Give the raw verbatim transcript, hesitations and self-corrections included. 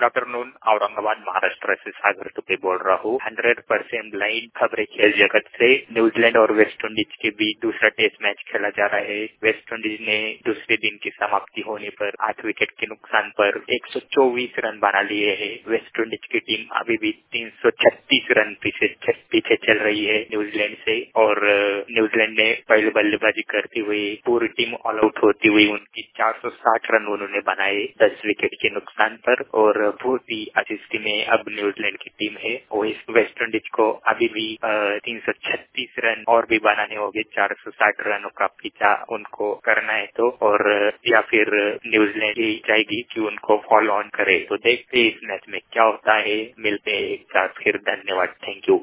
Good afternoon, Aurangabad Maharashtra से सागर तुपे बोल रहा हूँ। हंड्रेड परसेंट ब्लाइंड खबरें खेल जगत से। न्यूजीलैंड और वेस्ट इंडीज के बीच दूसरा टेस्ट मैच खेला जा रहा है। वेस्ट इंडीज ने दूसरे दिन की समाप्ति होने पर आठ विकेट के नुकसान पर एक सौ चौबीस रन बना लिए है। वेस्ट इंडीज की टीम अभी भी तीन सौ छत्तीस रन पीछे पीछे चल रही है न्यूजीलैंड से, और न्यूजीलैंड ने पहले बल्लेबाजी करते हुए पूरी टीम ऑल आउट होती हुई उनकी चार सौ साठ रन उन्होंने बनाए दस विकेट के नुकसान पर, और बहुत ही अच्छी स्थिति में अब न्यूजीलैंड की टीम है। वेस्ट इंडीज को अभी भी तीन सौ छत्तीस रन और भी बनाने होंगे, चार सौ साठ रनों का पीछा उनको करना है तो, और या फिर न्यूजीलैंड ही जाएगी कि उनको फॉलो ऑन करे। तो देखते हैं इस मैच में क्या होता है। मिलते हैं एक बार फिर। धन्यवाद, थैंक यू।